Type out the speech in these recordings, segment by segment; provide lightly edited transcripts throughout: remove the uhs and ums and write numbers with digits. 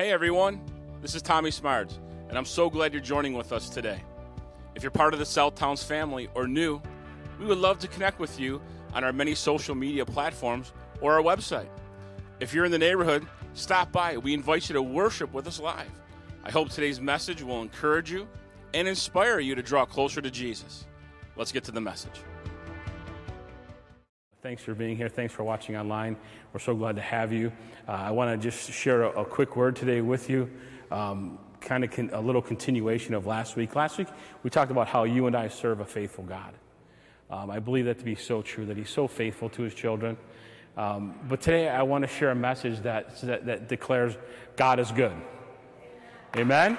Hey everyone, this is Tommy Smarts, and I'm so glad you're joining with us today. If you're part of the Southtowns family or new, we would love to connect with you on our many social media platforms or our website. If you're in the neighborhood, stop by. We invite you to worship with us live. I hope today's message will encourage you and inspire you to draw closer to Jesus. Let's get to the message. Thanks for being here. Thanks for watching online. We're so glad to have you. I want to just share a quick word today with you, a little continuation of last week. Last week, we talked about how you and I serve a faithful God. I believe that to be so true, that he's so faithful to his children. But today, I want to share a message that declares God is good. Amen?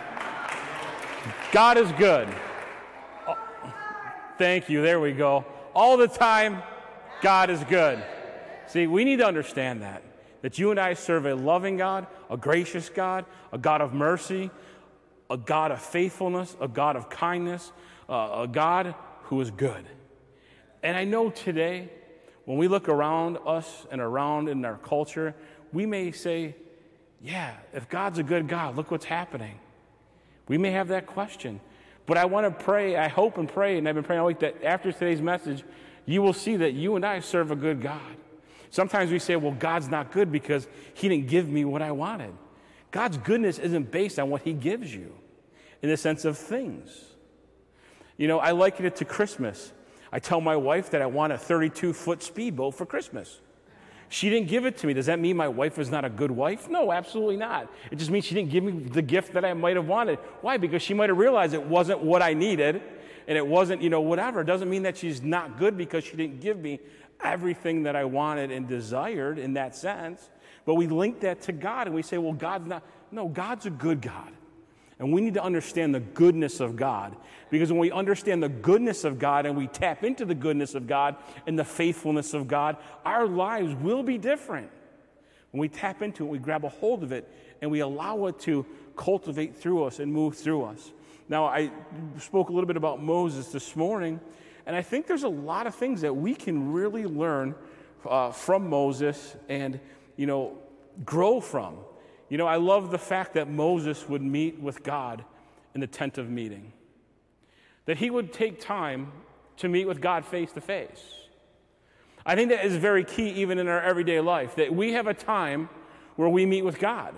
God is good. Oh, thank you. There we go. All the time, God is good. See, we need to understand that you and I serve a loving God, a gracious God, a God of mercy, a God of faithfulness, a God of kindness, a God who is good. And I know today, when we look around us and around in our culture, we may say, yeah, if God's a good God, look what's happening. We may have that question. But I want to pray, I hope and pray, and I've been praying all week, that after today's message, you will see that you and I serve a good God. Sometimes we say, well, God's not good because he didn't give me what I wanted. God's goodness isn't based on what he gives you in the sense of things. You know, I liken it to Christmas. I tell my wife that I want a 32-foot speedboat for Christmas. She didn't give it to me. Does that mean my wife is not a good wife? No, absolutely not. It just means she didn't give me the gift that I might have wanted. Why? Because she might have realized it wasn't what I needed, and it wasn't, whatever. It doesn't mean that she's not good because she didn't give me everything that I wanted and desired in that sense. But we link that to God, and we say, well, God's not. No, God's a good God. And we need to understand the goodness of God. Because when we understand the goodness of God and we tap into the goodness of God and the faithfulness of God, our lives will be different. When we tap into it, we grab a hold of it, and we allow it to cultivate through us and move through us. Now, I spoke a little bit about Moses this morning, and I think there's a lot of things that we can really learn from Moses and, grow from. I love the fact that Moses would meet with God in the tent of meeting, that he would take time to meet with God face to face. I think that is very key even in our everyday life, that we have a time where we meet with God,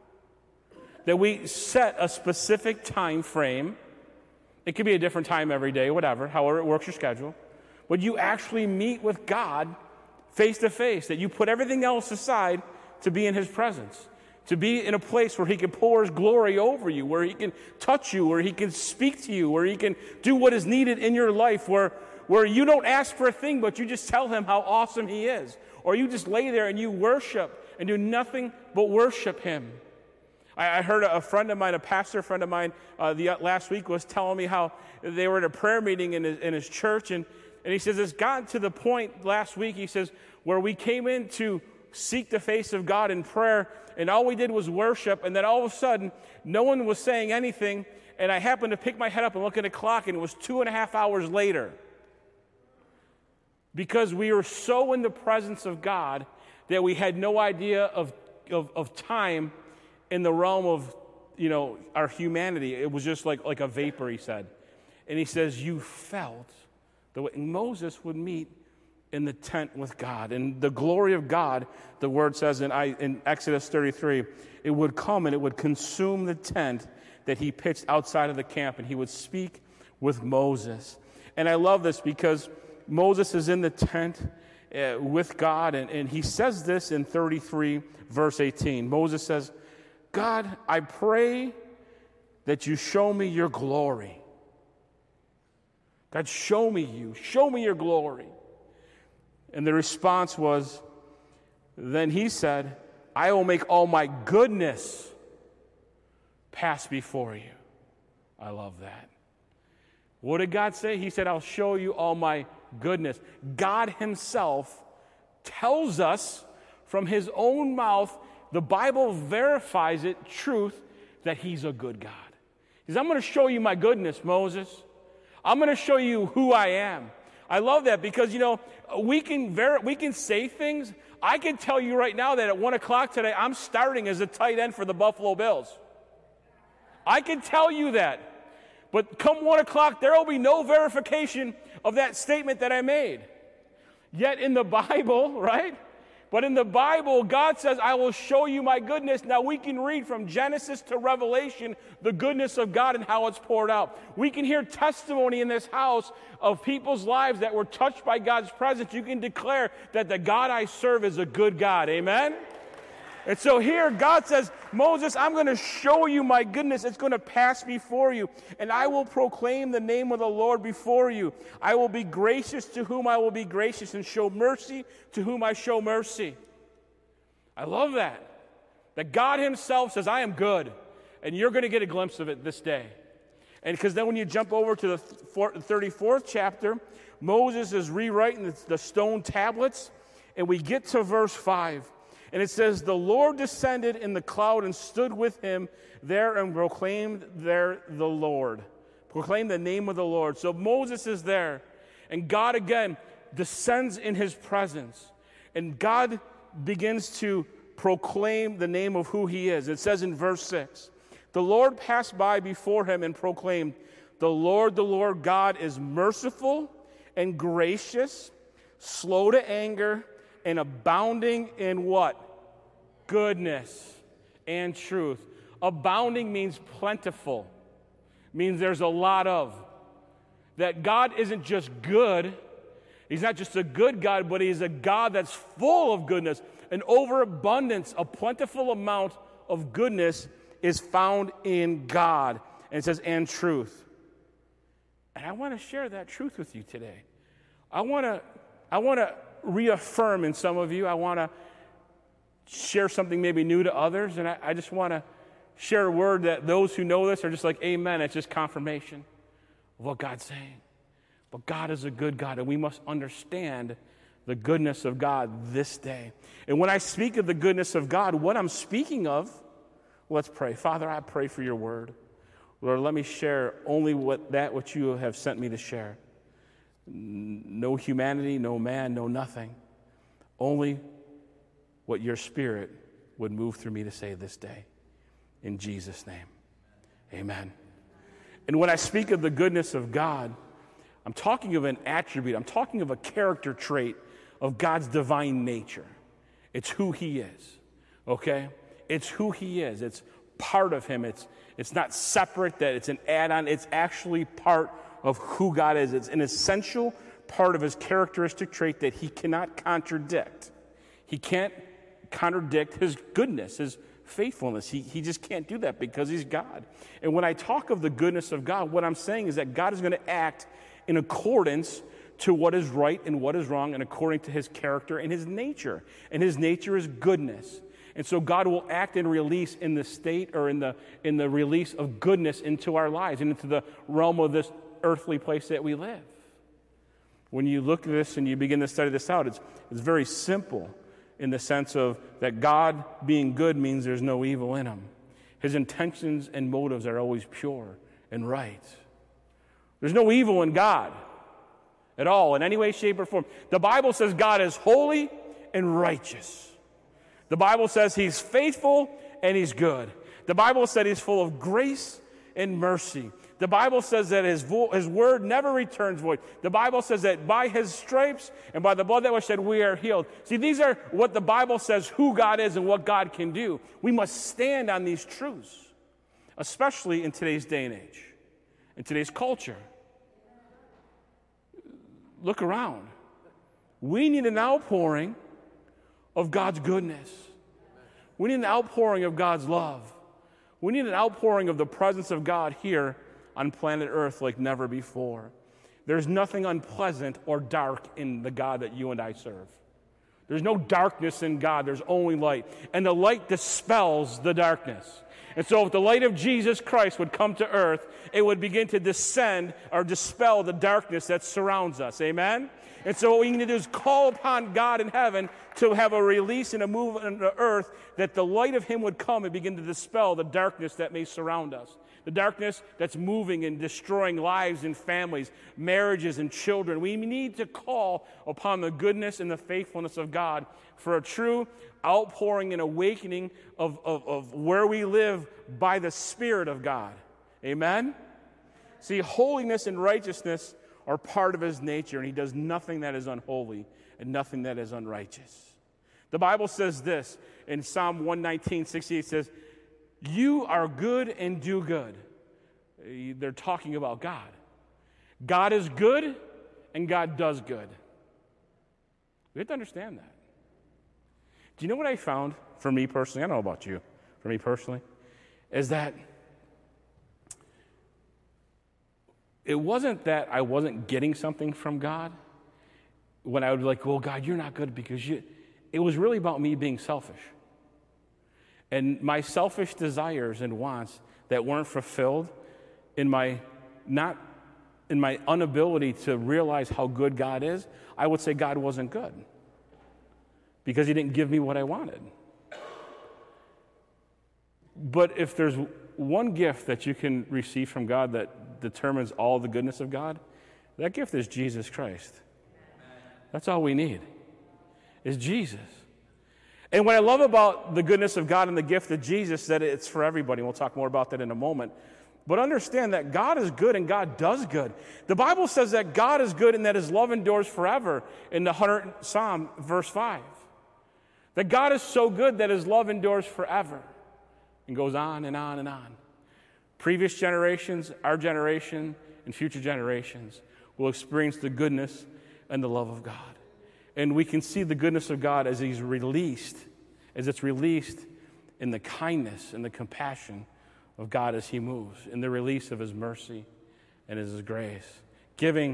that we set a specific time frame. It could be a different time every day, whatever, however it works your schedule. But you actually meet with God face to face, that you put everything else aside to be in his presence, to be in a place where he can pour his glory over you, where he can touch you, where he can speak to you, where he can do what is needed in your life, where you don't ask for a thing, but you just tell him how awesome he is. Or you just lay there and you worship and do nothing but worship him. I heard a friend of mine, a pastor friend of mine, last week was telling me how they were at a prayer meeting in his church, and he says it's gotten to the point last week, he says, where we came in to seek the face of God in prayer, and all we did was worship, and then all of a sudden, no one was saying anything, and I happened to pick my head up and look at the clock, and it was 2.5 hours later. Because we were so in the presence of God that we had no idea of time in the realm of, our humanity. It was just like a vapor, he said. And he says, you felt the way Moses would meet in the tent with God. And the glory of God, the word says in Exodus 33, it would come and it would consume the tent that he pitched outside of the camp, and he would speak with Moses. And I love this because Moses is in the tent with God, and he says this in 33, verse 18. Moses says, God, I pray that you show me your glory. God, show me you. Show me your glory. And the response was, then he said, I will make all my goodness pass before you. I love that. What did God say? He said, I'll show you all my goodness. God himself tells us from his own mouth, the Bible verifies it, truth, that he's a good God. He says, I'm going to show you my goodness, Moses. I'm going to show you who I am. I love that because, we can say things. I can tell you right now that at 1 o'clock today, I'm starting as a tight end for the Buffalo Bills. I can tell you that. But come 1 o'clock, there will be no verification of that statement that I made. Yet in the Bible, right? But in the Bible, God says, I will show you my goodness. Now we can read from Genesis to Revelation the goodness of God and how it's poured out. We can hear testimony in this house of people's lives that were touched by God's presence. You can declare that the God I serve is a good God. Amen? And so here God says, Moses, I'm going to show you my goodness. It's going to pass before you. And I will proclaim the name of the Lord before you. I will be gracious to whom I will be gracious and show mercy to whom I show mercy. I love that. That God himself says, I am good. And you're going to get a glimpse of it this day. And because then when you jump over to the 34th chapter, Moses is rewriting the stone tablets. And we get to verse 5. And it says, the Lord descended in the cloud and stood with him there and proclaimed there the Lord. Proclaimed the name of the Lord. So Moses is there. And God again descends in his presence. And God begins to proclaim the name of who he is. It says in verse 6, the Lord passed by before him and proclaimed, the Lord God is merciful and gracious, slow to anger, and abounding in what? Goodness and truth. Abounding means plentiful. Means there's a lot of. That God isn't just good. He's not just a good God, but he's a God that's full of goodness. An overabundance, a plentiful amount of goodness is found in God. And it says, and truth. And I want to share that truth with you today. I want to reaffirm in some of you. I want to share something maybe new to others, and I just want to share a word that those who know this are just like, amen. It's just confirmation of what God's saying. But God is a good God, and we must understand the goodness of God this day. And when I speak of the goodness of God, what I'm speaking of, let's pray. Father, I pray for your word. Lord, let me share only what you have sent me to share. No humanity, no man, no nothing. Only what your Spirit would move through me to say this day. In Jesus' name, amen. And when I speak of the goodness of God, I'm talking of an attribute. I'm talking of a character trait of God's divine nature. It's who he is, okay? It's who he is. It's part of him. It's not separate, that it's an add-on. It's actually part of who God is. It's an essential part of his characteristic trait that he cannot contradict. He can't contradict his goodness, his faithfulness. He just can't do that because he's God. And when I talk of the goodness of God, what I'm saying is that God is going to act in accordance to what is right and what is wrong, and according to his character and his nature. And his nature is goodness. And so God will act and release in the state, or in the release of goodness into our lives and into the realm of this earthly place that we live. When you look at this and you begin to study this out, it's very simple in the sense of that God being good means there's no evil in him. His intentions and motives are always pure and right. There's no evil in God at all, in any way, shape, or form. The Bible says God is holy and righteous. The Bible says he's faithful and he's good. The Bible said he's full of grace and mercy. The Bible says that his word never returns void. The Bible says that by his stripes and by the blood that was shed, we are healed. See, these are what the Bible says who God is and what God can do. We must stand on these truths, especially in today's day and age, in today's culture. Look around. We need an outpouring of God's goodness. We need an outpouring of God's love. We need an outpouring of the presence of God here on planet Earth like never before. There's nothing unpleasant or dark in the God that you and I serve. There's no darkness in God. There's only light. And the light dispels the darkness. And so if the light of Jesus Christ would come to earth, it would begin to descend or dispel the darkness that surrounds us. Amen? And so what we need to do is call upon God in heaven to have a release and a move on the earth, that the light of him would come and begin to dispel the darkness that may surround us. The darkness that's moving and destroying lives and families, marriages and children. We need to call upon the goodness and the faithfulness of God for a true outpouring and awakening of where we live by the Spirit of God. Amen? See, holiness and righteousness are part of his nature, and he does nothing that is unholy and nothing that is unrighteous. The Bible says this in Psalm 119:68 says, "You are good and do good." They're talking about God. God is good and God does good. We have to understand that. Do you know what I found for me personally? I don't know about you. For me personally, is that it wasn't that I wasn't getting something from God when I would be like, well, God, you're not good because you. It was really about me being selfish. And my selfish desires and wants that weren't fulfilled in my inability to realize how good God is, I would say God wasn't good because he didn't give me what I wanted. But if there's one gift that you can receive from God that determines all the goodness of God, that gift is Jesus Christ. That's all we need, is Jesus. And what I love about the goodness of God and the gift of Jesus, that it's for everybody. We'll talk more about that in a moment. But understand that God is good and God does good. The Bible says that God is good and that his love endures forever in the 100th Psalm, verse 5. That God is so good that his love endures forever and goes on and on and on. Previous generations, our generation, and future generations will experience the goodness and the love of God. And we can see the goodness of God as it's released in the kindness and the compassion of God as he moves, in the release of his mercy and his grace, giving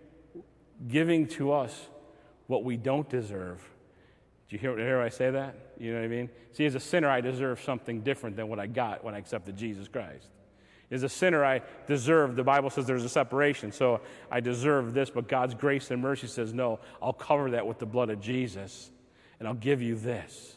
to us what we don't deserve. Do you hear I say that? You know what I mean? See, as a sinner, I deserve something different than what I got when I accepted Jesus Christ. As a sinner, I deserve, the Bible says there's a separation, so I deserve this, but God's grace and mercy says, no, I'll cover that with the blood of Jesus, and I'll give you this.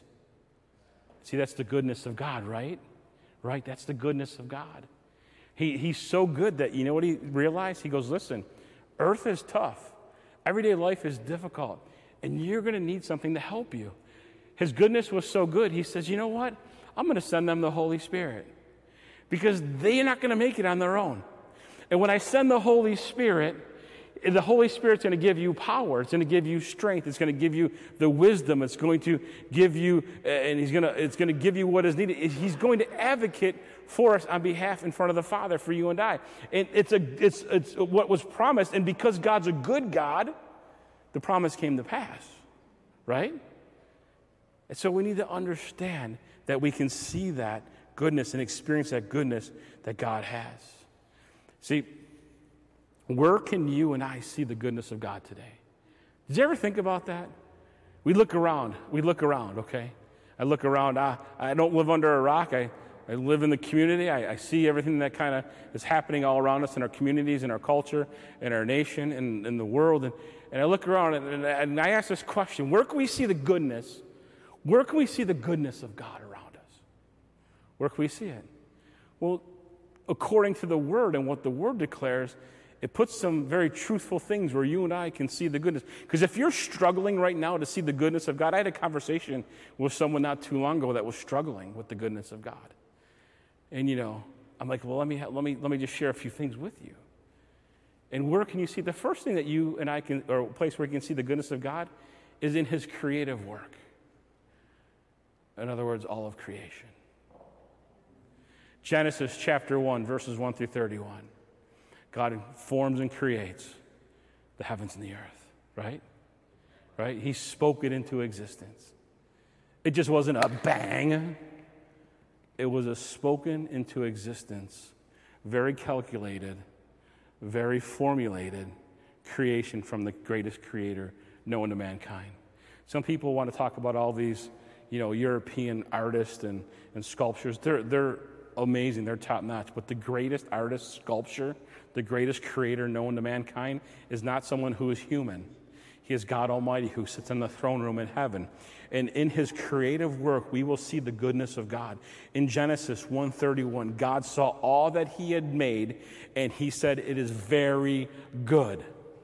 See, that's the goodness of God, right? Right? That's the goodness of God. He's so good that, you know what he realized? He goes, listen, earth is tough. Everyday life is difficult, and you're going to need something to help you. His goodness was so good, he says, you know what? I'm going to send them the Holy Spirit. Because they're not going to make it on their own. And when I send the Holy Spirit's going to give you power. It's going to give you strength. It's going to give you the wisdom. It's going to give you, it's going to give you what is needed. He's going to advocate for us on behalf in front of the Father for you and I. And it's what was promised. And because God's a good God, the promise came to pass, right? And so we need to understand that we can see that goodness and experience that goodness that God has. See, where can you and I see the goodness of God today? Did you ever think about that? We look around, okay? I look around. I don't live under a rock. I live in the community. I see everything that kind of is happening all around us in our communities, in our culture, in our nation, in the world. And I look around and I ask this question, where can we see the goodness? Where can we see the goodness of God around us? Where can we see it? Well, according to the Word and what the Word declares, it puts some very truthful things where you and I can see the goodness. Because if you're struggling right now to see the goodness of God, I had a conversation with someone not too long ago that was struggling with the goodness of God. And, I'm like, well, let me just share a few things with you. And where can you see? The first thing that you and I can, or a place where you can see the goodness of God, is in his creative work. In other words, all of creation. Genesis chapter 1, verses 1 through 31. God forms and creates the heavens and the earth, right? Right? He spoke it into existence. It just wasn't a bang. It was a spoken into existence, very calculated, very formulated creation from the greatest creator known to mankind. Some people want to talk about all these, European artists and sculptures. They're amazing. They're top-notch. But the greatest artist, sculpture, the greatest creator known to mankind is not someone who is human. He is God Almighty who sits in the throne room in heaven. And in his creative work, we will see the goodness of God. In Genesis 1:31, God saw all that he had made, and he said, it is very good.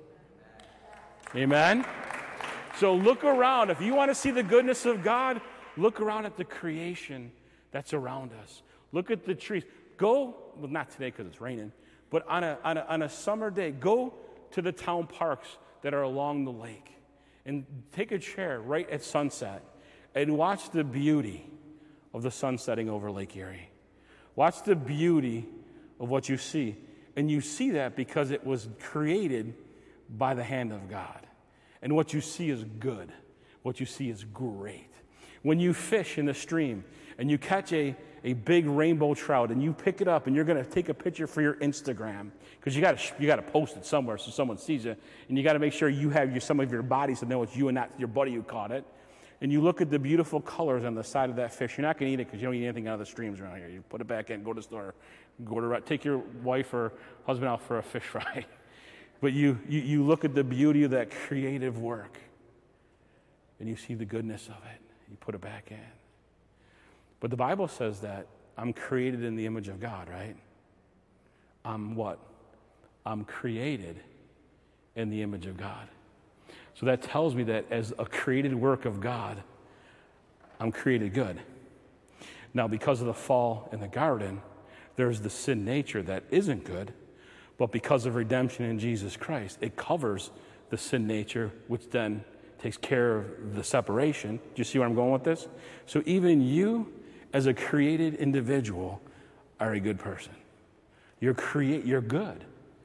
Amen? So look around. If you want to see the goodness of God, look around at the creation that's around us. Look at the trees. Go, well, not today because it's raining, but on a summer day, go to the town parks that are along the lake and take a chair right at sunset and watch the beauty of the sun setting over Lake Erie. Watch the beauty of what you see. And you see that because it was created by the hand of God. And what you see is good. What you see is great. When you fish in the stream and you catch a big rainbow trout and you pick it up and you're going to take a picture for your Instagram because you got to post it somewhere so someone sees it, and you got to make sure you have some of your body so they know it's you and not your buddy who caught it. And you look at the beautiful colors on the side of that fish. You're not going to eat it because you don't eat anything out of the streams around here. You put it back in, go to the store, take your wife or husband out for a fish fry. But you look at the beauty of that creative work and you see the goodness of it. You put it back in. But the Bible says that I'm created in the image of God, right? I'm what? I'm created in the image of God. So that tells me that as a created work of God, I'm created good. Now, because of the fall in the garden, there's the sin nature that isn't good, but because of redemption in Jesus Christ, it covers the sin nature, which then takes care of the separation. Do you see where I'm going with this? So even you, as a created individual, are a good person. You're good.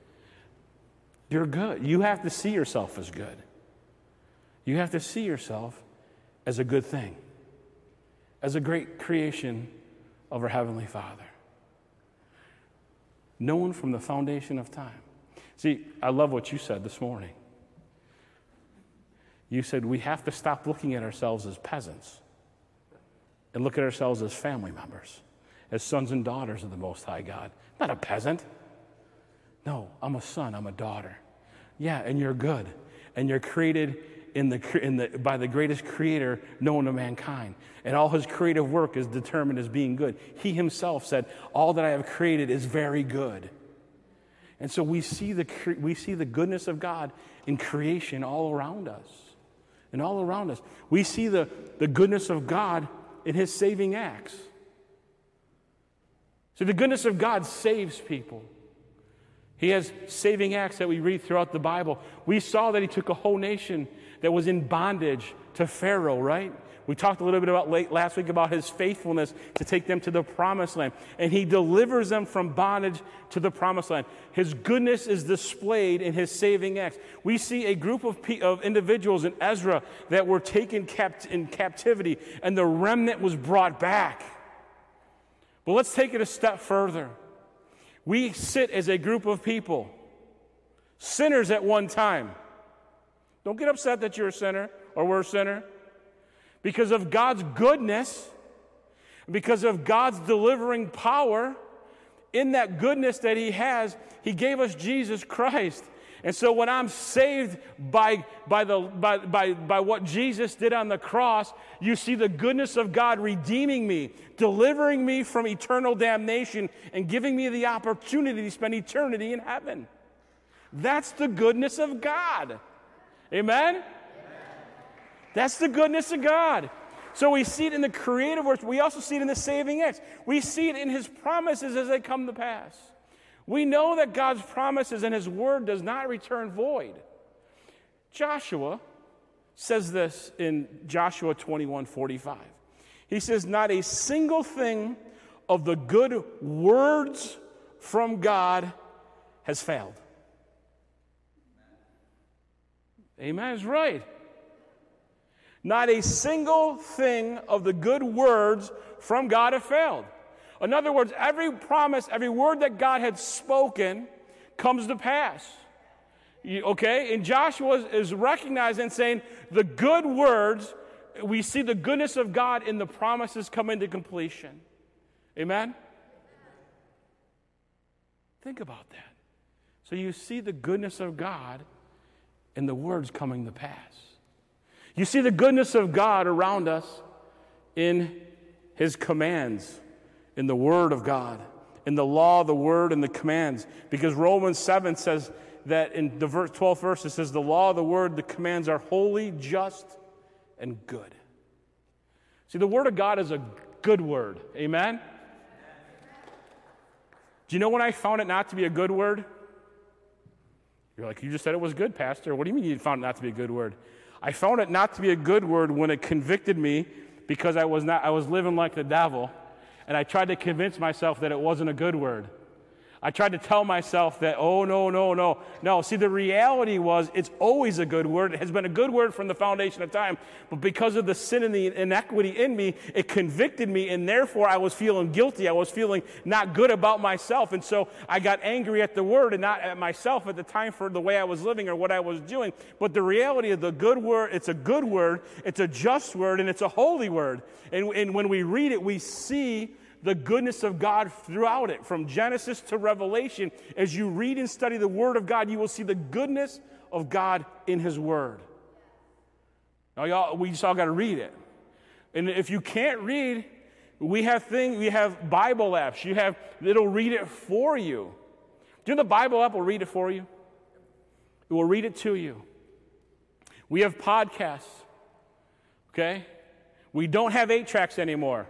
You're good. You have to see yourself as good. You have to see yourself as a good thing, as a great creation of our Heavenly Father, known from the foundation of time. See, I love what you said this morning. You said we have to stop looking at ourselves as peasants and look at ourselves as family members, as sons and daughters of the Most High God. Not a peasant. No, I'm a son, I'm a daughter. Yeah, and you're good. And you're created by the greatest creator known to mankind. And all his creative work is determined as being good. He himself said, all that I have created is very good. And so we see the goodness of God in creation all around us. And all around us. We see the goodness of God in his saving acts. So the goodness of God saves people. He has saving acts that we read throughout the Bible. We saw that he took a whole nation that was in bondage to Pharaoh, right? We talked a little bit about last week about his faithfulness to take them to the promised land. And he delivers them from bondage to the promised land. His goodness is displayed in his saving acts. We see a group of individuals in Ezra that were taken in captivity, and the remnant was brought back. But let's take it a step further. We sit as a group of people, sinners at one time. Don't get upset that you're a sinner or we're a sinner. Because of God's goodness, because of God's delivering power, in that goodness that he has, he gave us Jesus Christ. And so when I'm saved by what Jesus did on the cross, you see the goodness of God redeeming me, delivering me from eternal damnation, and giving me the opportunity to spend eternity in heaven. That's the goodness of God. Amen? That's the goodness of God. So we see it in the creative works. We also see it in the saving acts. We see it in his promises as they come to pass. We know that God's promises and his word does not return void. Joshua says this in Joshua 21:45. He says, not a single thing of the good words from God has failed. Amen is right. Not a single thing of the good words from God have failed. In other words, every promise, every word that God had spoken comes to pass. Okay? And Joshua is recognizing and saying the good words, we see the goodness of God in the promises come into completion. Amen? Think about that. So you see the goodness of God and the word's coming to pass. You see the goodness of God around us in his commands, in the word of God, in the law, the word, and the commands. Because Romans 7 says that in the 12th verse, it says, the law, the word, the commands are holy, just, and good. See, the word of God is a good word. Amen? Do you know when I found it not to be a good word? You're like, you just said it was good, Pastor. What do you mean you found it not to be a good word? I found it not to be a good word when it convicted me because I was living like the devil, and I tried to convince myself that it wasn't a good word. I tried to tell myself that, oh, no. See, the reality was it's always a good word. It has been a good word from the foundation of time. But because of the sin and the inequity in me, it convicted me, and therefore I was feeling guilty. I was feeling not good about myself. And so I got angry at the word and not at myself at the time for the way I was living or what I was doing. But the reality of the good word, it's a good word, it's a just word, and it's a holy word. And when we read it, we see the goodness of God throughout it. From Genesis to Revelation, as you read and study the Word of God, you will see the goodness of God in His Word. Now, we just all got to read it. And if you can't read, we have Bible apps. It'll read it for you. Do you know the Bible app will read it for you? It will read it to you. We have podcasts, okay? We don't have 8-tracks anymore.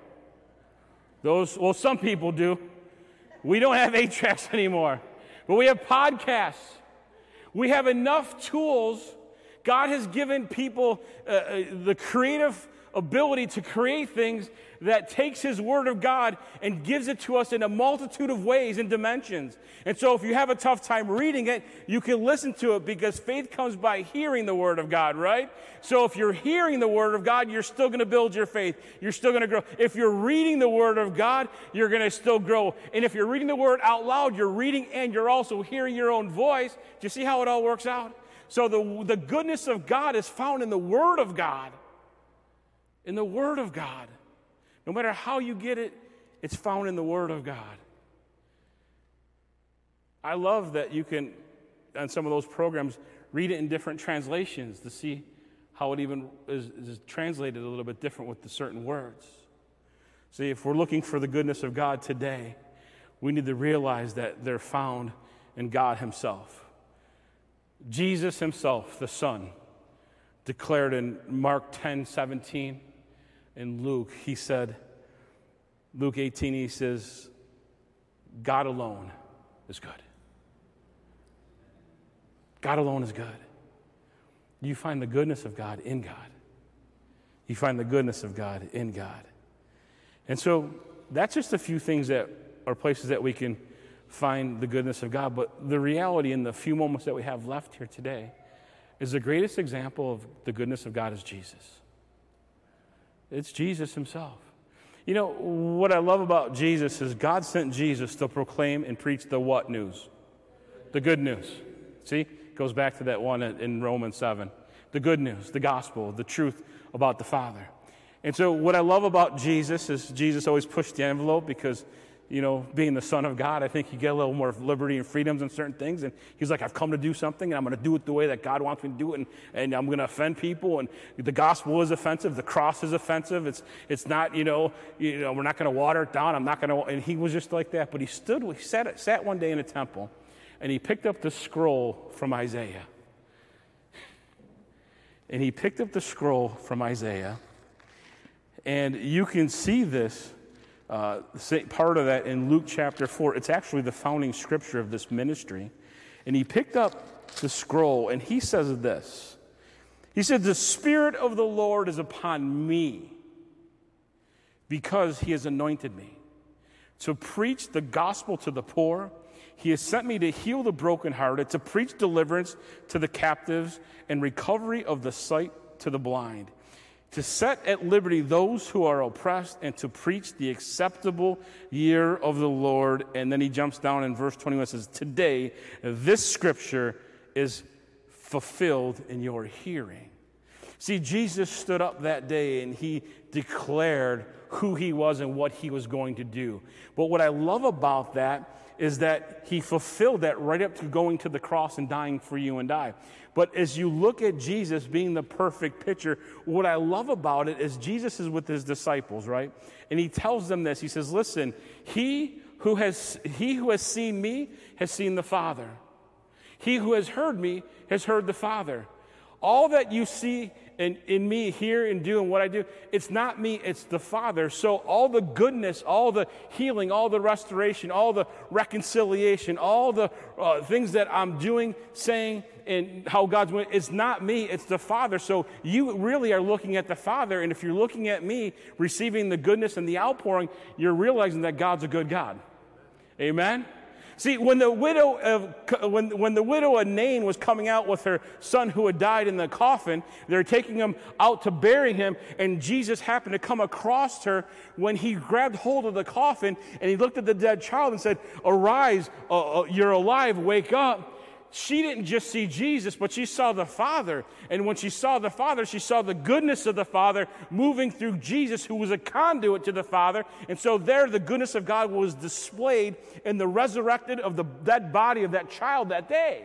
Some people do. We don't have 8-tracks anymore. But we have podcasts. We have enough tools. God has given people the creative ability to create things that takes His Word of God and gives it to us in a multitude of ways and dimensions. And so if you have a tough time reading it, you can listen to it because faith comes by hearing the Word of God, right? So if you're hearing the Word of God, you're still going to build your faith. You're still going to grow. If you're reading the Word of God, you're going to still grow. And if you're reading the Word out loud, you're reading and you're also hearing your own voice. Do you see how it all works out? So the goodness of God is found in the Word of God. In the Word of God. No matter how you get it, it's found in the Word of God. I love that you can, on some of those programs, read it in different translations to see how it even is translated a little bit different with the certain words. See, if we're looking for the goodness of God today, we need to realize that they're found in God Himself. Jesus Himself, the Son, declared in Mark 10:17, in Luke, He said, Luke 18, He says, God alone is good. God alone is good. You find the goodness of God in God. You find the goodness of God in God. And so that's just a few things that are places that we can find the goodness of God. But the reality in the few moments that we have left here today is the greatest example of the goodness of God is Jesus. It's Jesus Himself. You know, what I love about Jesus is God sent Jesus to proclaim and preach the what news? The good news. See? Goes back to that one in Romans 7. The good news, the gospel, the truth about the Father. And so what I love about Jesus is Jesus always pushed the envelope because, you know, being the Son of God, I think you get a little more liberty and freedoms in certain things. And He's like, I've come to do something, and I'm going to do it the way that God wants me to do it, and I'm going to offend people. And the gospel is offensive. The cross is offensive. It's not, you know, we're not going to water it down. I'm not going to. And He was just like that. But He sat one day in a temple, and He picked up the scroll from Isaiah. And He picked up the scroll from Isaiah, and you can see this. Part of that in Luke chapter 4. It's actually the founding scripture of this ministry. And He picked up the scroll, and He says this. He said, the Spirit of the Lord is upon me because He has anointed me to preach the gospel to the poor. He has sent me to heal the brokenhearted, to preach deliverance to the captives and recovery of the sight to the blind, to set at liberty those who are oppressed, and to preach the acceptable year of the Lord. And then he jumps down in verse 21 and says, today, this scripture is fulfilled in your hearing. See, Jesus stood up that day and he declared who he was and what he was going to do. But what I love about that is that he fulfilled that right up to going to the cross and dying for you and I. But as you look at Jesus being the perfect picture, what I love about it is Jesus is with his disciples, right? And he tells them this. He says, listen, he who has seen me has seen the Father. He who has heard me has heard the Father. All that you see in me, hear and do and what I do, it's not me, it's the Father. So all the goodness, all the healing, all the restoration, all the reconciliation, all the things that I'm doing, saying, and how God's doing, it's not me, it's the Father. So you really are looking at the Father, and if you're looking at me, receiving the goodness and the outpouring, you're realizing that God's a good God. Amen? See, when the widow of Nain was coming out with her son who had died in the coffin, they're taking him out to bury him, and Jesus happened to come across her when he grabbed hold of the coffin, and he looked at the dead child and said, "Arise, you're alive, wake up." She didn't just see Jesus, but she saw the Father. And when she saw the Father, she saw the goodness of the Father moving through Jesus, who was a conduit to the Father. And so there, the goodness of God was displayed in the resurrected of the dead body of that child that day.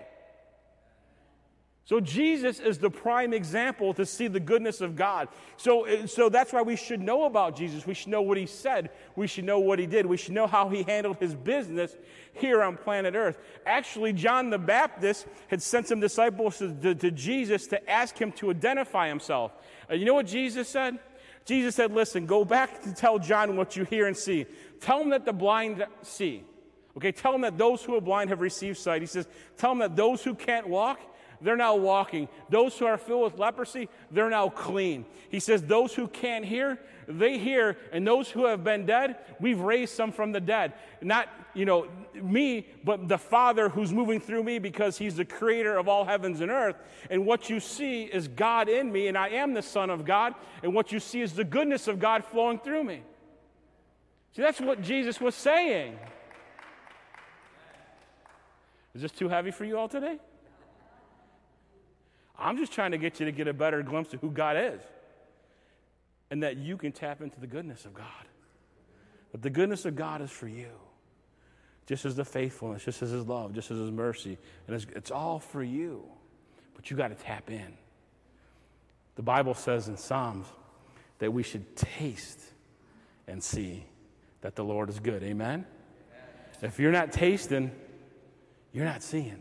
So Jesus is the prime example to see the goodness of God. So that's why we should know about Jesus. We should know what he said. We should know what he did. We should know how he handled his business here on planet Earth. Actually, John the Baptist had sent some disciples to Jesus to ask him to identify himself. You know what Jesus said? Jesus said, listen, go back to tell John what you hear and see. Tell him that the blind see. Okay, tell him that those who are blind have received sight. He says, tell him that those who can't walk, they're now walking. Those who are filled with leprosy, they're now clean. He says those who can't hear, they hear. And those who have been dead, we've raised some from the dead. Not, me, but the Father who's moving through me because he's the creator of all heavens and earth. And what you see is God in me, and I am the Son of God. And what you see is the goodness of God flowing through me. See, that's what Jesus was saying. Is this too heavy for you all today? I'm just trying to get you to get a better glimpse of who God is, and that you can tap into the goodness of God. But the goodness of God is for you, just as the faithfulness, just as his love, just as his mercy. And it's all for you, but you got to tap in. The Bible says in Psalms that we should taste and see that the Lord is good. Amen? If you're not tasting, you're not seeing.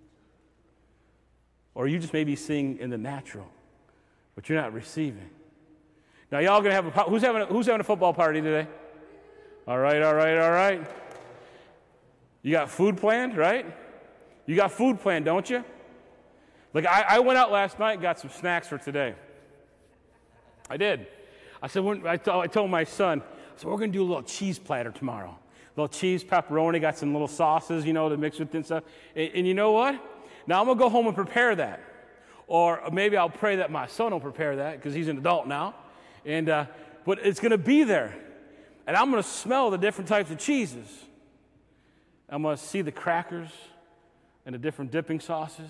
Or you just may be seeing in the natural, but you're not receiving. Now, y'all going to have who's having a football party today? All right. You got food planned, right? You got food planned, don't you? Like, I went out last night and got some snacks for today. I did. I told my son, we're going to do a little cheese platter tomorrow. A little cheese, pepperoni, got some little sauces, to mix with and stuff. And you know what? Now, I'm going to go home and prepare that. Or maybe I'll pray that my son will prepare that because he's an adult now. But it's going to be there. And I'm going to smell the different types of cheeses. I'm going to see the crackers and the different dipping sauces.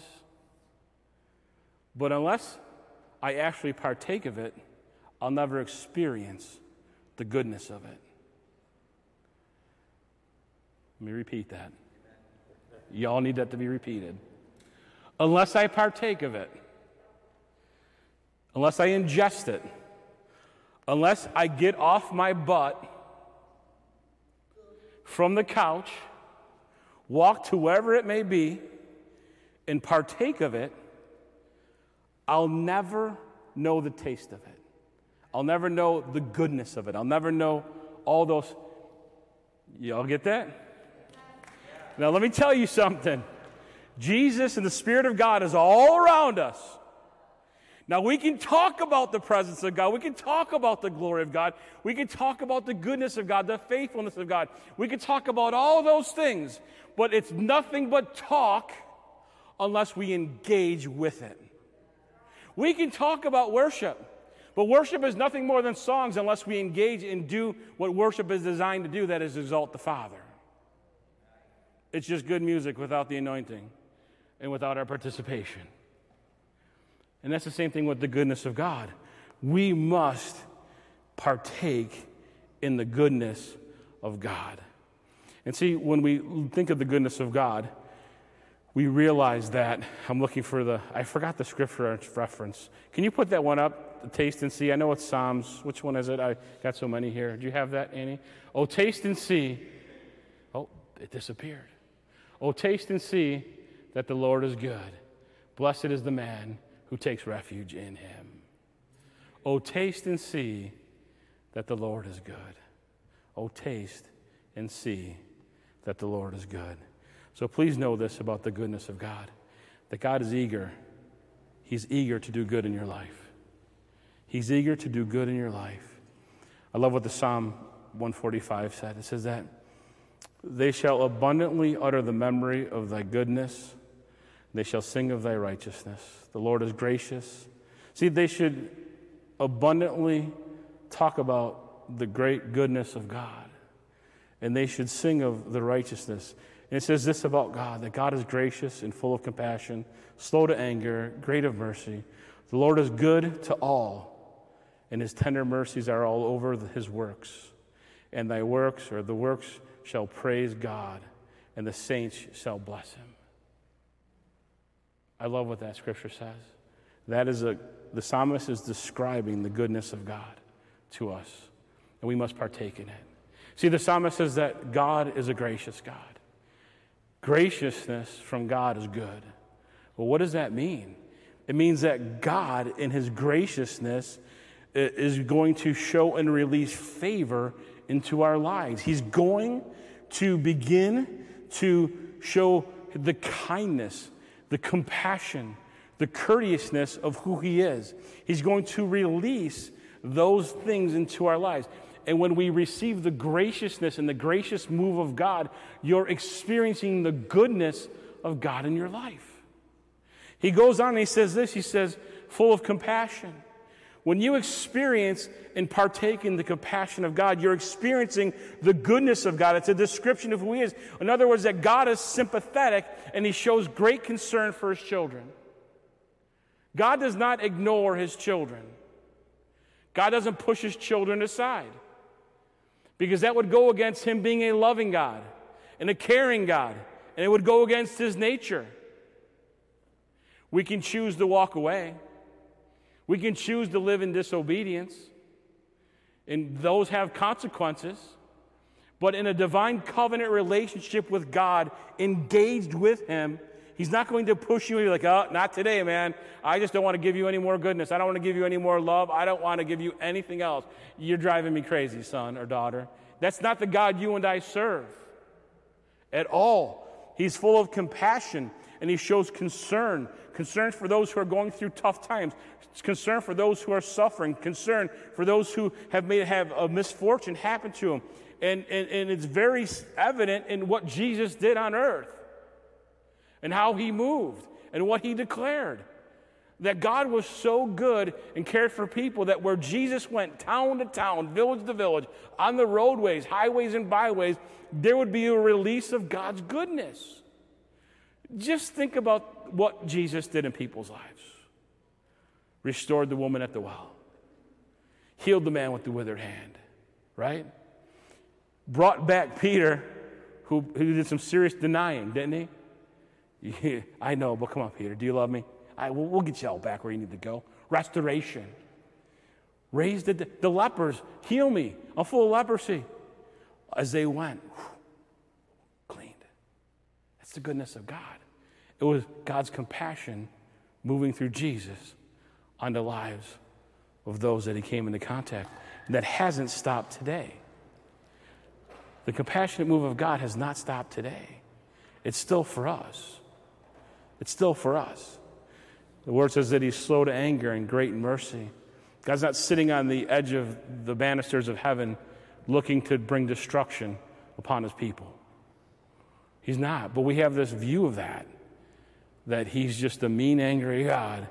But unless I actually partake of it, I'll never experience the goodness of it. Let me repeat that. Y'all need that to be repeated. Unless I partake of it, unless I ingest it, unless I get off my butt from the couch, walk to wherever it may be, and partake of it, I'll never know the taste of it. I'll never know the goodness of it. I'll never know all those. Y'all get that? Now, let me tell you something. Jesus and the Spirit of God is all around us. Now, we can talk about the presence of God. We can talk about the glory of God. We can talk about the goodness of God, the faithfulness of God. We can talk about all those things, but it's nothing but talk unless we engage with it. We can talk about worship, but worship is nothing more than songs unless we engage and do what worship is designed to do, that is exalt the Father. It's just good music without the anointing and without our participation. And that's the same thing with the goodness of God. We must partake in the goodness of God. And see, when we think of the goodness of God, we realize that, I forgot the scripture reference. Can you put that one up, taste and see? I know it's Psalms. Which one is it? I got so many here. Do you have that, Annie? Oh, taste and see. Oh, it disappeared. Oh, taste and see that the Lord is good. Blessed is the man who takes refuge in him. Oh, taste and see that the Lord is good. Oh, taste and see that the Lord is good. So please know this about the goodness of God, that God is eager. He's eager to do good in your life. He's eager to do good in your life. I love what the Psalm 145 said. It says that they shall abundantly utter the memory of thy goodness. They shall sing of thy righteousness. The Lord is gracious. See, they should abundantly talk about the great goodness of God. And they should sing of the righteousness. And it says this about God, that God is gracious and full of compassion, slow to anger, great of mercy. The Lord is good to all, and his tender mercies are all over his works. And thy works, or the works, shall praise God, and the saints shall bless him. I love what that scripture says. The psalmist is describing the goodness of God to us, and we must partake in it. See, the psalmist says that God is a gracious God. Graciousness from God is good. Well, what does that mean? It means that God, in his graciousness, is going to show and release favor into our lives. He's going to begin to show the kindness, the compassion, the courteousness of who he is. He's going to release those things into our lives. And when we receive the graciousness and the gracious move of God, you're experiencing the goodness of God in your life. He goes on and he says this, he says, full of compassion. When you experience and partake in the compassion of God, you're experiencing the goodness of God. It's a description of who he is. In other words, that God is sympathetic and he shows great concern for his children. God does not ignore his children. God doesn't push his children aside, because that would go against him being a loving God and a caring God, and it would go against his nature. We can choose to walk away. We can choose to live in disobedience, and those have consequences. But in a divine covenant relationship with God, engaged with him, he's not going to push you and be like, oh, not today, man. I just don't want to give you any more goodness. I don't want to give you any more love. I don't want to give you anything else. You're driving me crazy, son or daughter. That's not the God you and I serve at all. He's full of compassion, and he shows concern for those who are going through tough times, concern for those who are suffering, concern for those who have a misfortune happen to them. And it's very evident in what Jesus did on earth and how he moved and what he declared. That God was so good and cared for people that where Jesus went town to town, village to village, on the roadways, highways and byways, there would be a release of God's goodness. Just think about what Jesus did in people's lives. Restored the woman at the well. Healed the man with the withered hand. Right? Brought back Peter, who did some serious denying, didn't he? Yeah, I know, but come on, Peter. Do you love me? We'll get you all back where you need to go. Restoration. Raised the lepers. Heal me. I'm full of leprosy. As they went, cleaned. That's the goodness of God. It was God's compassion moving through Jesus on the lives of those that he came into contact. And that hasn't stopped today. The compassionate move of God has not stopped today. It's still for us. It's still for us. The word says that he's slow to anger and great in mercy. God's not sitting on the edge of the banisters of heaven looking to bring destruction upon his people. He's not. But we have this view of that he's just a mean, angry God.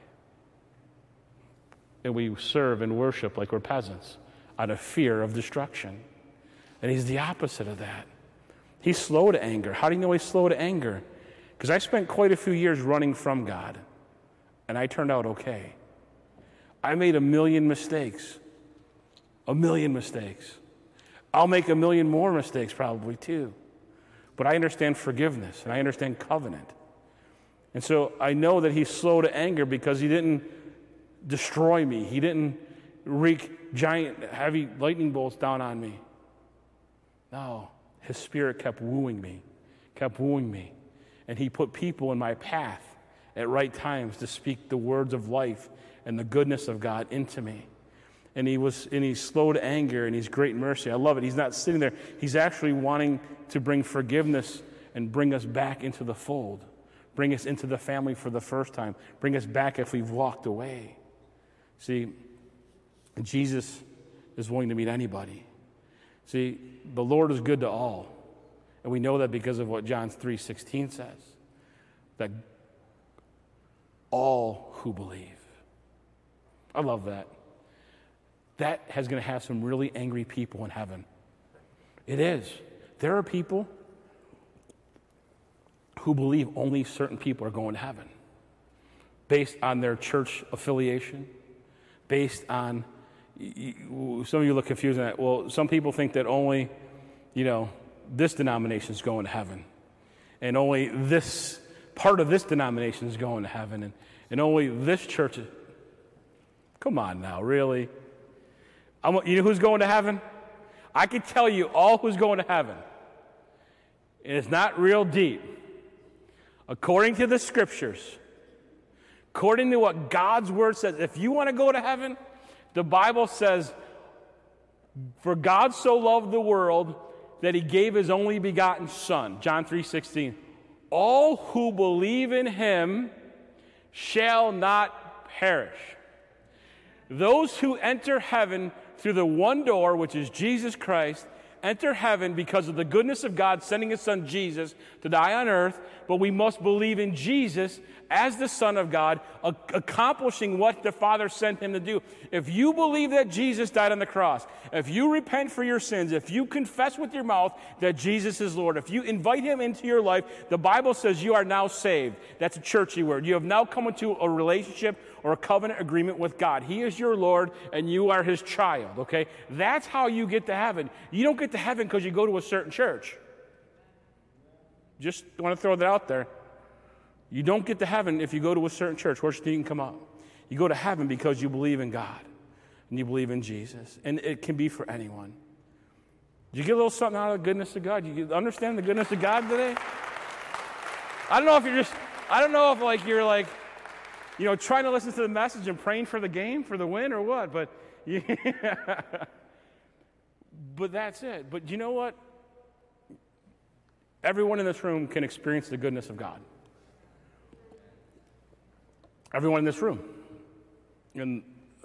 And we serve and worship like we're peasants out of fear of destruction. And he's the opposite of that. He's slow to anger. How do you know he's slow to anger? Because I spent quite a few years running from God. and I turned out okay. I made 1,000,000 mistakes. 1,000,000 mistakes. I'll make 1,000,000 more mistakes probably too. But I understand forgiveness, and I understand covenant. And so I know that he's slow to anger because he didn't destroy me. He didn't wreak giant, heavy lightning bolts down on me. No, his Spirit kept wooing me. And he put people in my path at right times to speak the words of life and the goodness of God into me. And he's slow to anger, and he's great in mercy. I love it. He's not sitting there. He's actually wanting to bring forgiveness and bring us back into the fold, bring us into the family for the first time, bring us back if we've walked away. See, Jesus is willing to meet anybody. See, the Lord is good to all. And we know that because of what John 3:16 says, that all who believe. I love that. That is going to have some really angry people in heaven. It is. There are people who believe only certain people are going to heaven based on their church affiliation, based on, some of you look confused on that. Well, some people think that only, this denomination is going to heaven, and only this part of this denomination is going to heaven, and only this church is. Come on now, really? You know who's going to heaven? I can tell you all who's going to heaven. And it's not real deep. According to the scriptures, according to what God's word says, if you want to go to heaven, the Bible says, for God so loved the world that he gave his only begotten Son, John 3:16. All who believe in him shall not perish. Those who enter heaven through the one door, which is Jesus Christ, enter heaven because of the goodness of God sending his Son Jesus to die on earth, but we must believe in Jesus as the Son of God, accomplishing what the Father sent him to do. If you believe that Jesus died on the cross, if you repent for your sins, if you confess with your mouth that Jesus is Lord, if you invite him into your life, the Bible says you are now saved. That's a churchy word. You have now come into a relationship or a covenant agreement with God. He is your Lord, and you are his child, okay? That's how you get to heaven. You don't get to heaven because you go to a certain church. Just want to throw that out there. You don't get to heaven if you go to a certain church. Worship team, come up. You go to heaven because you believe in God and you believe in Jesus. And it can be for anyone. Did you get a little something out of the goodness of God? You understand the goodness of God today? I don't know if you're trying to listen to the message and praying for the game, for the win or what, but yeah. But that's it. But you know what? Everyone in this room can experience the goodness of God. Everyone in this room. And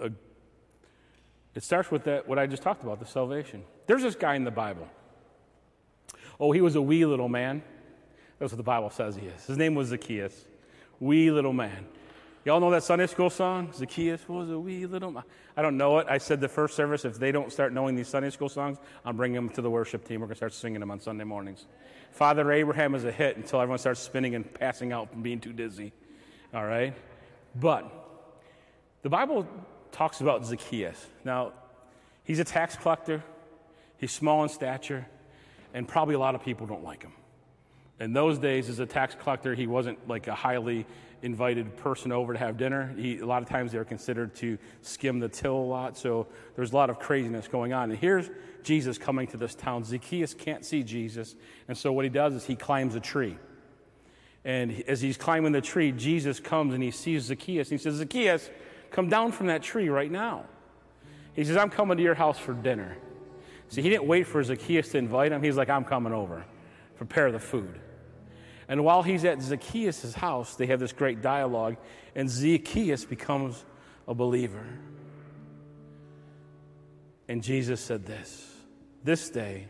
it starts with that, what I just talked about, the salvation. There's this guy in the Bible. Oh, he was a wee little man. That's what the Bible says he is. His name was Zacchaeus. Wee little man. Y'all know that Sunday school song? Zacchaeus was a wee little man. I don't know it. I said the first service, if they don't start knowing these Sunday school songs, I'm bringing them to the worship team. We're going to start singing them on Sunday mornings. Father Abraham is a hit until everyone starts spinning and passing out from being too dizzy. All right? But the Bible talks about Zacchaeus. Now, he's a tax collector. He's small in stature. And probably a lot of people don't like him. In those days, as a tax collector, he wasn't like a highly invited person over to have dinner. A lot of times they were considered to skim the till a lot, so there's a lot of craziness going on. And here's Jesus coming to this town. Zacchaeus can't see Jesus, and so what he does is he climbs a tree. And as he's climbing the tree, Jesus comes and he sees Zacchaeus. And he says, Zacchaeus, come down from that tree right now. He says, I'm coming to your house for dinner. See, he didn't wait for Zacchaeus to invite him. He's like, I'm coming over. Prepare the food. And while he's at Zacchaeus' house, they have this great dialogue, and Zacchaeus becomes a believer. And Jesus said this day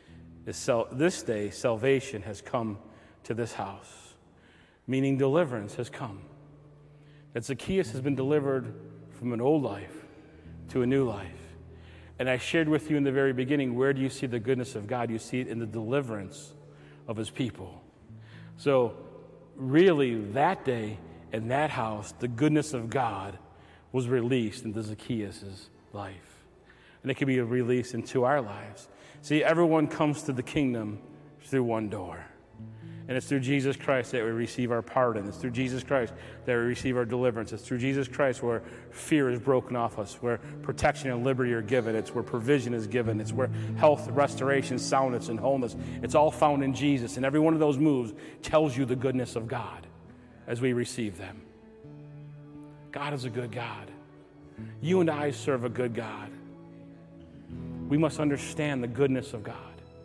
salvation has come to this house, meaning deliverance has come. That Zacchaeus has been delivered from an old life to a new life. And I shared with you in the very beginning, where do you see the goodness of God? You see it in the deliverance of his people. So really that day in that house, the goodness of God was released into Zacchaeus' life. And it can be released into our lives. See, everyone comes to the kingdom through one door. And it's through Jesus Christ that we receive our pardon. It's through Jesus Christ that we receive our deliverance. It's through Jesus Christ where fear is broken off us, where protection and liberty are given. It's where provision is given. It's where health, restoration, soundness, and wholeness. It's all found in Jesus. And every one of those moves tells you the goodness of God as we receive them. God is a good God. You and I serve a good God. We must understand the goodness of God.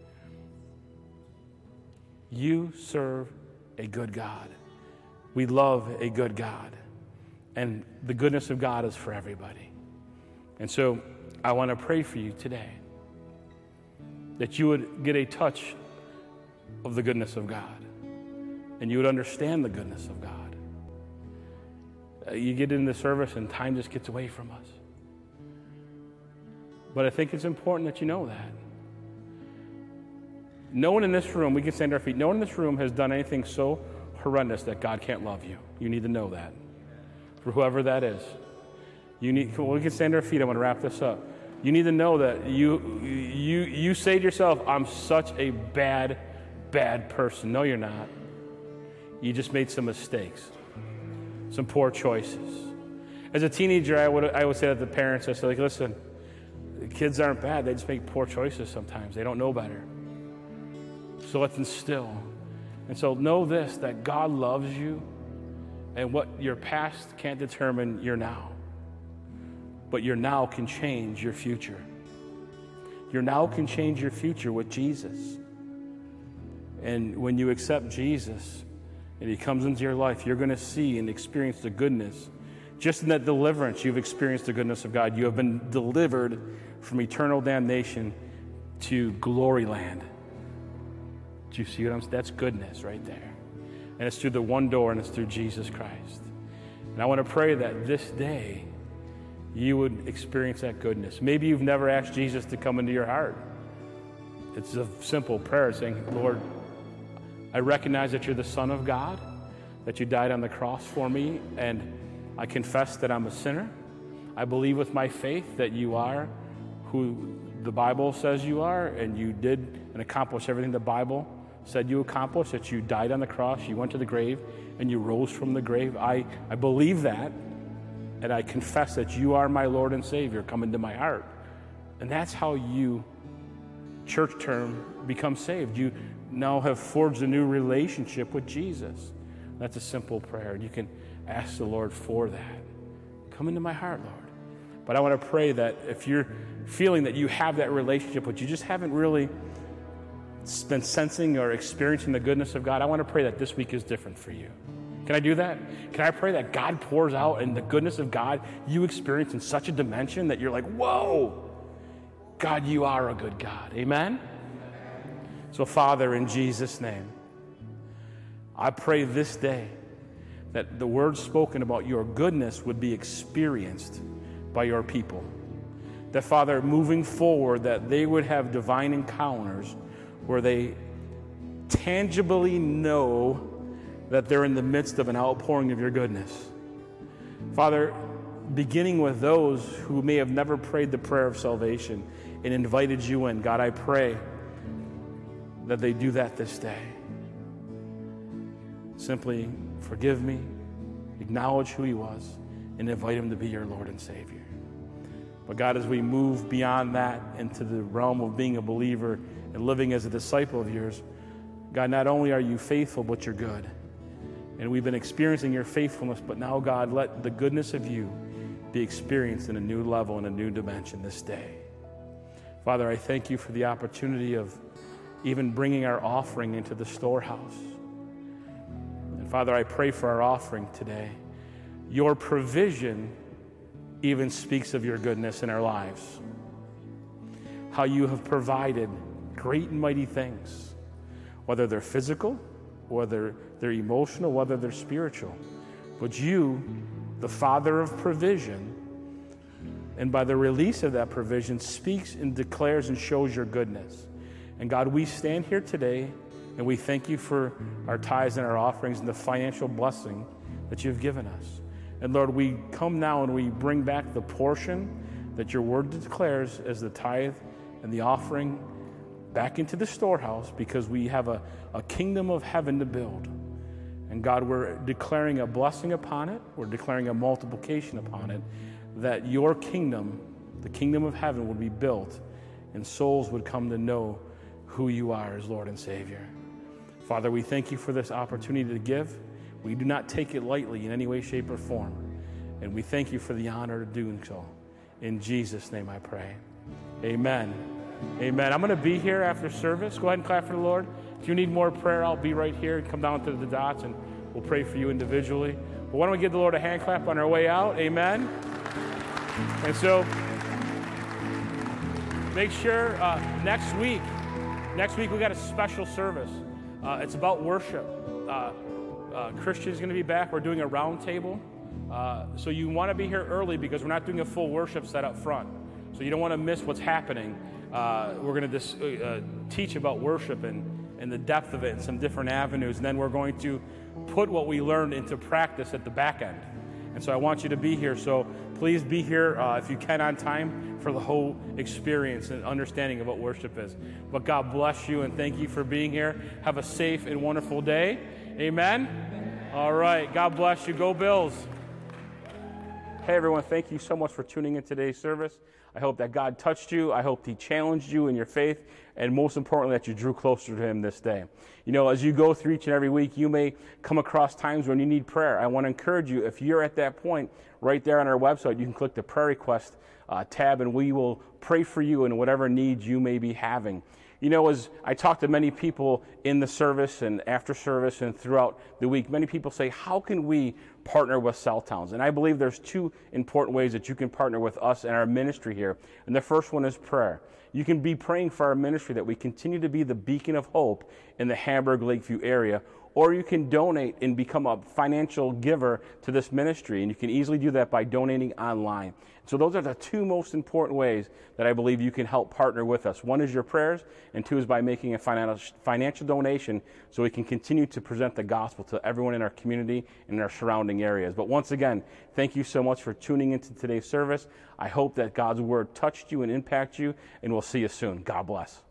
You serve a good God. We love a good God. And the goodness of God is for everybody. And so I want to pray for you today that you would get a touch of the goodness of God and you would understand the goodness of God. You get into service and time just gets away from us. But I think it's important that you know that. No one in this room, we can stand to our feet, no one in this room has done anything so horrendous that God can't love you. You need to know that. For whoever that is. We can stand to our feet. I want to wrap this up. You need to know that you say to yourself, I'm such a bad person. No, you're not. You just made some mistakes, some poor choices. As a teenager, I would say that to the parents, I say, listen, kids aren't bad. They just make poor choices sometimes. They don't know better. So let's instill. And so know this, that God loves you, and what your past can't determine your now. But your now can change your future. Your now can change your future with Jesus. And when you accept Jesus and he comes into your life, you're going to see and experience the goodness. Just in that deliverance, you've experienced the goodness of God. You have been delivered from eternal damnation to glory land. Do you see what I'm saying? That's goodness right there. And it's through the one door, and it's through Jesus Christ. And I want to pray that this day you would experience that goodness. Maybe you've never asked Jesus to come into your heart. It's a simple prayer saying, Lord, I recognize that you're the Son of God, that you died on the cross for me, and I confess that I'm a sinner. I believe with my faith that you are who the Bible says you are, and you did and accomplished everything the Bible said you accomplished, that you died on the cross, you went to the grave, and you rose from the grave. I believe that, and I confess that you are my Lord and Savior. Come into my heart. And that's how you, church term, become saved. You now have forged a new relationship with Jesus. That's a simple prayer. You can ask the Lord for that. Come into my heart, Lord. But I want to pray that if you're feeling that you have that relationship, but you just haven't really been sensing or experiencing the goodness of God, I want to pray that this week is different for you. Can I do that? Can I pray that God pours out and the goodness of God you experience in such a dimension that you're like, whoa, God, you are a good God. Amen? So, Father, in Jesus' name, I pray this day that the words spoken about your goodness would be experienced by your people. That, Father, moving forward, that they would have divine encounters where they tangibly know that they're in the midst of an outpouring of your goodness. Father, beginning with those who may have never prayed the prayer of salvation and invited you in, God, I pray that they do that this day. Simply forgive me, acknowledge who he was, and invite him to be your Lord and Savior. But God, as we move beyond that into the realm of being a believer and living as a disciple of yours, God, not only are you faithful, but you're good. And we've been experiencing your faithfulness, but now, God, let the goodness of you be experienced in a new level, in a new dimension this day. Father, I thank you for the opportunity of even bringing our offering into the storehouse. And Father, I pray for our offering today. Your provision even speaks of your goodness in our lives. How you have provided great and mighty things, whether they're physical, whether they're emotional, whether they're spiritual. But you, the Father of provision, and by the release of that provision, speaks and declares and shows your goodness. And God, we stand here today and we thank you for our tithes and our offerings and the financial blessing that you've given us. And Lord, we come now and we bring back the portion that your word declares as the tithe and the offering back into the storehouse, because we have a kingdom of heaven to build. And God, we're declaring a blessing upon it. We're declaring a multiplication upon it, that your kingdom, the kingdom of heaven, would be built and souls would come to know who you are as Lord and Savior. Father, we thank you for this opportunity to give. We do not take it lightly in any way, shape, or form. And we thank you for the honor of doing so. In Jesus' name I pray. Amen. Amen. I'm going to be here after service. Go ahead and clap for the Lord. If you need more prayer, I'll be right here. Come down to the dots and we'll pray for you individually. But why don't we give the Lord a hand clap on our way out? Amen. And so make sure next week we got a special service. It's about worship. Christian's going to be back. We're doing a round table. So you want to be here early because we're not doing a full worship set up front. So you don't want to miss what's happening. We're going to teach about worship and the depth of it and some different avenues. And then we're going to put what we learned into practice at the back end. And so I want you to be here. So please be here if you can on time for the whole experience and understanding of what worship is. But God bless you and thank you for being here. Have a safe and wonderful day. Amen? All right. God bless you. Go Bills. Hey, everyone. Thank you so much for tuning in today's service. I hope that God touched you. I hope he challenged you in your faith. And most importantly, that you drew closer to him this day. You know, as you go through each and every week, you may come across times when you need prayer. I want to encourage you, if you're at that point, right there on our website, you can click the prayer request tab, and we will pray for you in whatever needs you may be having. You know, as I talk to many people in the service and after service and throughout the week, many people say, how can we partner with Cell Towns? And I believe there's two important ways that you can partner with us and our ministry here. And the first one is prayer. You can be praying for our ministry that we continue to be the beacon of hope in the Hamburg Lakeview area, or you can donate and become a financial giver to this ministry, and you can easily do that by donating online. So those are the two most important ways that I believe you can help partner with us. One is your prayers, and two is by making a financial donation so we can continue to present the gospel to everyone in our community and in our surrounding areas. But once again, thank you so much for tuning into today's service. I hope that God's word touched you and impacted you, and we'll see you soon. God bless.